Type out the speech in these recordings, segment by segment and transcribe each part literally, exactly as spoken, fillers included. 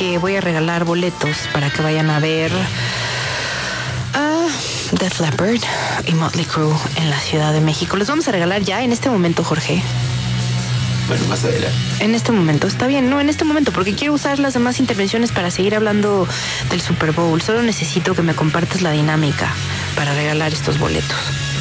que voy a regalar boletos para que vayan a ver a Def Leppard y Motley Crue en la Ciudad de México. Los vamos a regalar ya en este momento, Jorge. Bueno, más adelante. En este momento, está bien, no, en este momento, porque quiero usar las demás intervenciones para seguir hablando del Super Bowl. Solo necesito que me compartas la dinámica para regalar estos boletos.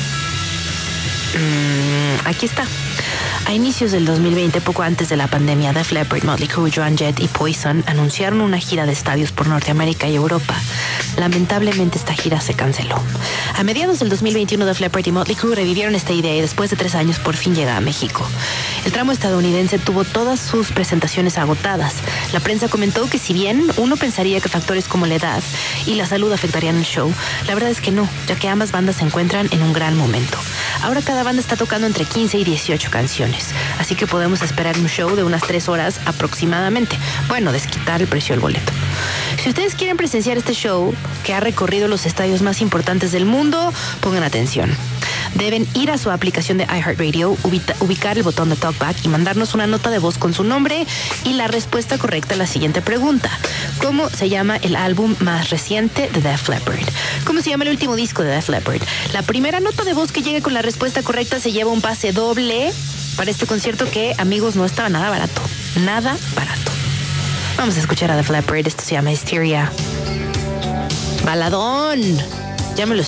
Mm, aquí está. A inicios del dos mil veinte, poco antes de la pandemia, Def Leppard, Motley Crue, Joan Jett y Poison anunciaron una gira de estadios por Norteamérica y Europa. Lamentablemente, esta gira se canceló. A mediados del dos mil veintiuno, Def Leppard y Motley Crue revivieron esta idea y después de tres años por fin llega a México. El tramo estadounidense tuvo todas sus presentaciones agotadas. La prensa comentó que si bien uno pensaría que factores como la edad y la salud afectarían el show, la verdad es que no, ya que ambas bandas se encuentran en un gran momento. Ahora cada banda está tocando entre quince y dieciocho canciones, así que podemos esperar un show de unas tres horas aproximadamente. Bueno, desquitar el precio del boleto. Si ustedes quieren presenciar este show, que ha recorrido los estadios más importantes del mundo, pongan atención. Deben ir a su aplicación de iHeartRadio, ubicar el botón de Talkback y mandarnos una nota de voz con su nombre y la respuesta correcta a la siguiente pregunta. ¿Cómo se llama el álbum más reciente de Def Leppard? ¿Cómo se llama el último disco de Def Leppard? La primera nota de voz que llegue con la respuesta correcta se lleva un pase doble para este concierto que, amigos, no estaba nada barato. Nada barato. Vamos a escuchar a Def Leppard. Esto se llama Hysteria. Baladón. Ya me lo